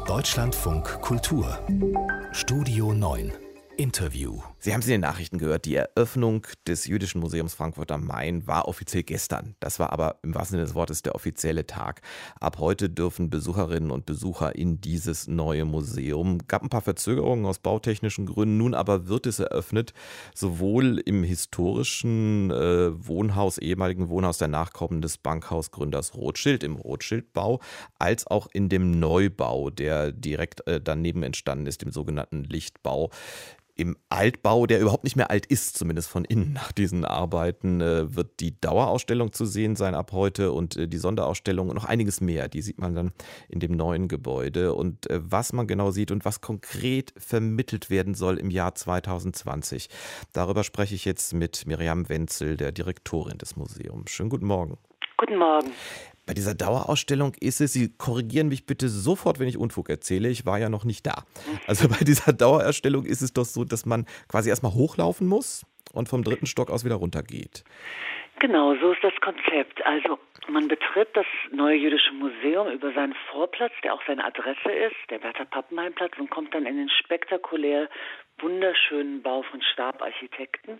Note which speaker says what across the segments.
Speaker 1: Deutschlandfunk Kultur Studio 9 Interview.
Speaker 2: Sie haben es in den Nachrichten gehört, die Eröffnung des Jüdischen Museums Frankfurt am Main war offiziell gestern. Das war aber im wahrsten Sinne des Wortes der offizielle Tag. Ab heute dürfen Besucherinnen und Besucher in dieses neue Museum. Gab ein paar Verzögerungen aus bautechnischen Gründen, nun aber wird es eröffnet, sowohl im historischen ehemaligen Wohnhaus der Nachkommen des Bankhausgründers Rothschild, im Rothschildbau, als auch in dem Neubau, der direkt daneben entstanden ist, dem sogenannten Lichtbau. Im Altbau, der überhaupt nicht mehr alt ist, zumindest von innen nach diesen Arbeiten, wird die Dauerausstellung zu sehen sein ab heute und die Sonderausstellung und noch einiges mehr. Die sieht man dann in dem neuen Gebäude. Und was man genau sieht und was konkret vermittelt werden soll im Jahr 2020, darüber spreche ich jetzt mit Miriam Wenzel, der Direktorin des Museums. Schönen guten Morgen.
Speaker 3: Guten Morgen.
Speaker 2: Bei dieser Dauerausstellung ist es, Sie korrigieren mich bitte sofort, wenn ich Unfug erzähle, ich war ja noch nicht da. Also bei dieser Dauerausstellung ist es doch so, dass man quasi erstmal hochlaufen muss und vom 3. Stock aus wieder runtergeht.
Speaker 3: Genau, so ist das Konzept. Also man betritt das Neue Jüdische Museum über seinen Vorplatz, der auch seine Adresse ist, der Bertha-Pappenheim-Platz, und kommt dann in den spektakulär wunderschönen Bau von Stab-Architekten,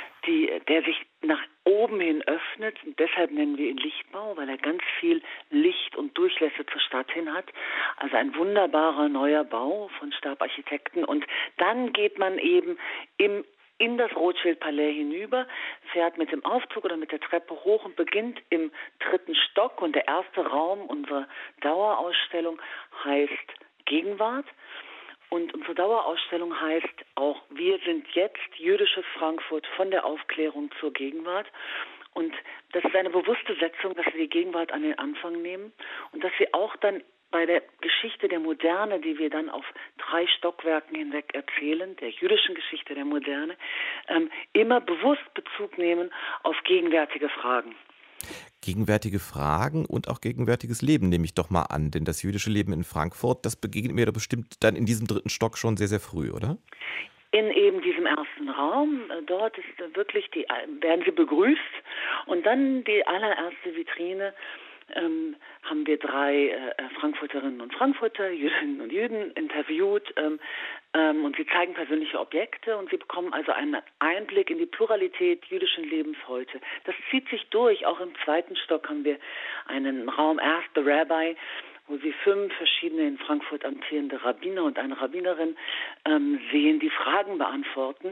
Speaker 3: der sich nach oben hin öffnet. Und deshalb nennen wir ihn Lichtbau, weil er ganz viel Licht und Durchlässe zur Stadt hin hat. Also ein wunderbarer neuer Bau von Stab-Architekten. Und dann geht man eben in das Rothschild-Palais hinüber, fährt mit dem Aufzug oder mit der Treppe hoch und beginnt im 3. Stock. Und der erste Raum unserer Dauerausstellung heißt Gegenwart. Und unsere Dauerausstellung heißt auch, wir sind jetzt jüdisches Frankfurt von der Aufklärung zur Gegenwart. Und das ist eine bewusste Setzung, dass wir die Gegenwart an den Anfang nehmen und dass wir auch dann bei der Geschichte der Moderne, die wir dann auf 3 Stockwerken hinweg erzählen, der jüdischen Geschichte der Moderne, immer bewusst Bezug nehmen auf gegenwärtige Fragen.
Speaker 2: Gegenwärtige Fragen und auch gegenwärtiges Leben nehme ich doch mal an, denn das jüdische Leben in Frankfurt, das begegnet mir doch bestimmt dann in diesem 3. Stock schon sehr, sehr früh, oder?
Speaker 3: In eben diesem ersten Raum, dort ist wirklich werden Sie begrüßt und dann die allererste Vitrine. Haben wir 3 Frankfurterinnen und Frankfurter, Jüdinnen und Juden interviewt und sie zeigen persönliche Objekte und sie bekommen also einen Einblick in die Pluralität jüdischen Lebens heute. Das zieht sich durch. Auch im 2. Stock haben wir einen Raum Ask the Rabbi, wo Sie 5 verschiedene in Frankfurt amtierende Rabbiner und eine Rabbinerin sehen, die Fragen beantworten.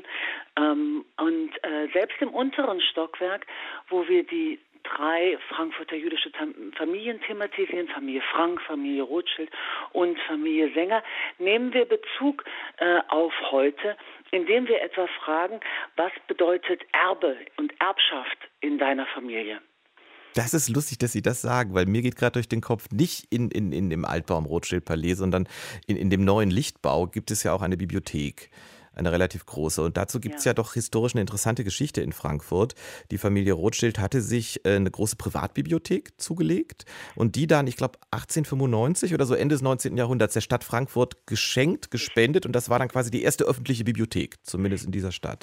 Speaker 3: Und selbst im unteren Stockwerk, wo wir die 3 Frankfurter jüdische Familien thematisieren, Familie Frank, Familie Rothschild und Familie Sänger, nehmen wir Bezug auf heute, indem wir etwa fragen, was bedeutet Erbe und Erbschaft in deiner Familie?
Speaker 2: Das ist lustig, dass Sie das sagen, weil mir geht gerade durch den Kopf, nicht in dem Altbau im Rothschild-Palais, sondern in dem neuen Lichtbau gibt es ja auch eine Bibliothek. Eine relativ große. Und dazu gibt es ja doch historisch eine interessante Geschichte in Frankfurt. Die Familie Rothschild hatte sich eine große Privatbibliothek zugelegt und die dann, ich glaube 1895 oder so Ende des 19. Jahrhunderts der Stadt Frankfurt gespendet und das war dann quasi die erste öffentliche Bibliothek, zumindest in dieser Stadt.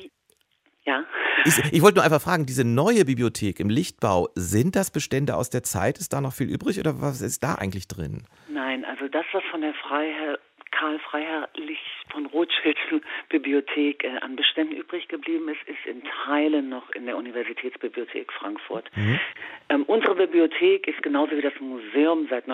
Speaker 3: Ja.
Speaker 2: Ich wollte nur einfach fragen, diese neue Bibliothek im Lichtbau, sind das Bestände aus der Zeit? Ist da noch viel übrig oder was ist da eigentlich drin?
Speaker 3: Nein, also das, was von der Karl Freiherrlich von Rothschild Bibliothek an Beständen übrig geblieben ist, ist in Teilen noch in der Universitätsbibliothek Frankfurt. Unsere Bibliothek ist genauso wie das Museum seit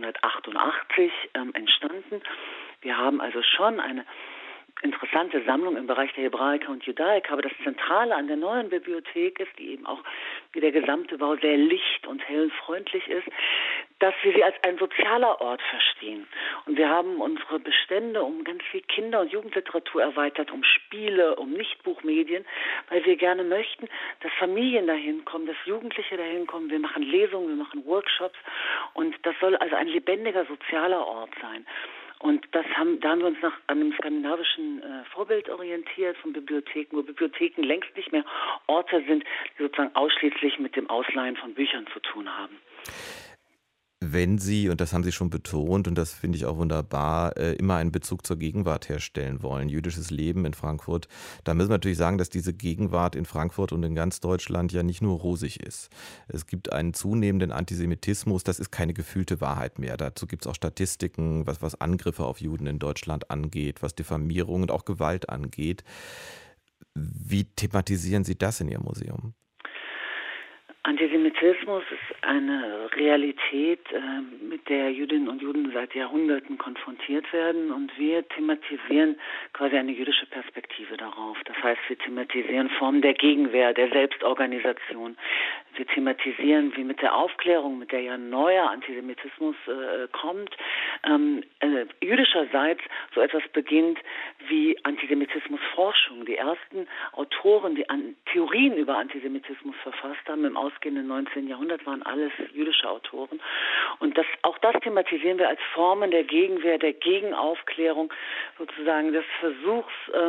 Speaker 3: 1988 entstanden. Wir haben also schon eine interessante Sammlung im Bereich der Hebraika und Judaika, aber das Zentrale an der neuen Bibliothek ist, die eben auch wie der gesamte Bau sehr licht- und hellenfreundlich ist, dass wir sie als ein sozialer Ort verstehen. Und wir haben unsere Bestände um ganz viel Kinder- und Jugendliteratur erweitert, um Spiele, um Nichtbuchmedien, weil wir gerne möchten, dass Familien dahin kommen, dass Jugendliche dahin kommen. Wir machen Lesungen, wir machen Workshops und das soll also ein lebendiger sozialer Ort sein. Und da haben wir uns nach einem skandinavischen Vorbild orientiert von Bibliotheken, wo Bibliotheken längst nicht mehr Orte sind, die sozusagen ausschließlich mit dem Ausleihen von Büchern zu tun haben.
Speaker 2: wenn Sie, und das haben Sie schon betont, und das finde ich auch wunderbar, immer einen Bezug zur Gegenwart herstellen wollen, jüdisches Leben in Frankfurt, da müssen wir natürlich sagen, dass diese Gegenwart in Frankfurt und in ganz Deutschland ja nicht nur rosig ist. Es gibt einen zunehmenden Antisemitismus, das ist keine gefühlte Wahrheit mehr. Dazu gibt es auch Statistiken, was Angriffe auf Juden in Deutschland angeht, was Diffamierung und auch Gewalt angeht. Wie thematisieren Sie das in Ihrem Museum?
Speaker 3: Antisemitismus ist eine Realität, mit der Jüdinnen und Juden seit Jahrhunderten konfrontiert werden, und wir thematisieren quasi eine jüdische Perspektive darauf. Das heißt, wir thematisieren Formen der Gegenwehr, der Selbstorganisation. Wir thematisieren, wie mit der Aufklärung, mit der ja neuer Antisemitismus kommt, jüdischerseits so etwas beginnt wie Antisemitismusforschung. Die ersten Autoren, die Theorien über Antisemitismus verfasst haben im ausgehenden 19. Jahrhundert, waren alles jüdische Autoren. Und auch das thematisieren wir als Formen der Gegenwehr, der Gegenaufklärung, sozusagen des Versuchs,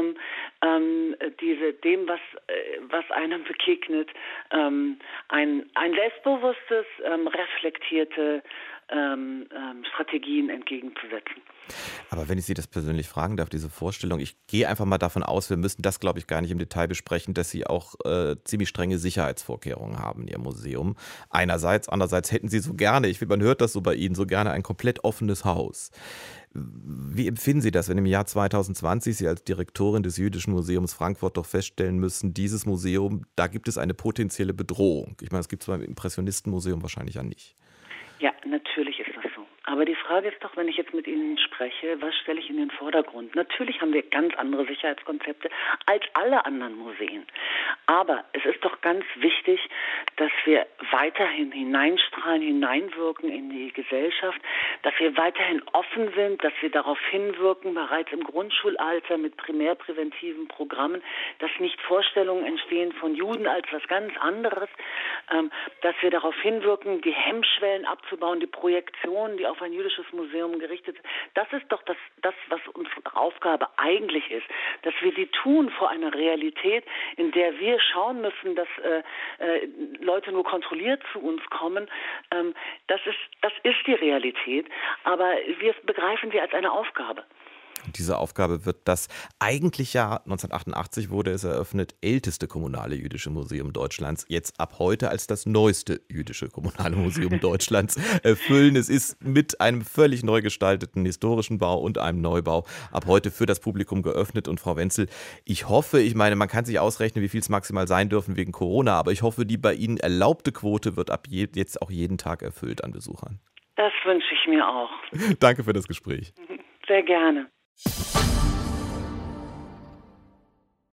Speaker 3: dem, was einem begegnet, ein selbstbewusstes, reflektierte Strategien entgegenzusetzen.
Speaker 2: Aber wenn ich Sie das persönlich fragen darf, diese Vorstellung, ich gehe einfach mal davon aus, wir müssen das, glaube ich, gar nicht im Detail besprechen, dass Sie auch ziemlich strenge Sicherheitsvorkehrungen haben in Ihrem Museum. Einerseits, andererseits hätten Sie so gerne, man hört das so bei Ihnen, so gerne ein komplett offenes Haus. Wie empfinden Sie das, wenn im Jahr 2020 Sie als Direktorin des Jüdischen Museums Frankfurt doch feststellen müssen, dieses Museum, da gibt es eine potenzielle Bedrohung? Ich meine, das gibt es beim Impressionistenmuseum wahrscheinlich ja nicht.
Speaker 3: Ja, natürlich ist das so. Aber die Frage ist doch, wenn ich jetzt mit Ihnen spreche, was stelle ich in den Vordergrund? Natürlich haben wir ganz andere Sicherheitskonzepte als alle anderen Museen. Aber es ist doch ganz wichtig, dass wir weiterhin hineinstrahlen, hineinwirken in die Gesellschaft, dass wir weiterhin offen sind, dass wir darauf hinwirken, bereits im Grundschulalter mit primärpräventiven Programmen, dass nicht Vorstellungen entstehen von Juden als was ganz anderes, dass wir darauf hinwirken, die Hemmschwellen abzubauen, die Projektionen, die auf ein jüdisches Museum gerichtet sind. Das ist doch das, was unsere Aufgabe eigentlich ist, dass wir die tun vor einer Realität, in der wir schauen müssen, dass Leute nur kontrolliert zu uns kommen. Das ist die Realität, aber wir begreifen sie als eine Aufgabe.
Speaker 2: Diese Aufgabe wird das eigentlich ja, 1988 wurde es eröffnet, älteste kommunale jüdische Museum Deutschlands, jetzt ab heute als das neueste jüdische kommunale Museum Deutschlands erfüllen. Es ist mit einem völlig neu gestalteten historischen Bau und einem Neubau ab heute für das Publikum geöffnet. Und Frau Wenzel, ich hoffe, man kann sich ausrechnen, wie viel es maximal sein dürfen wegen Corona, aber ich hoffe, die bei Ihnen erlaubte Quote wird ab jetzt auch jeden Tag erfüllt an Besuchern.
Speaker 3: Das wünsche ich mir auch.
Speaker 2: Danke für das Gespräch.
Speaker 3: Sehr gerne.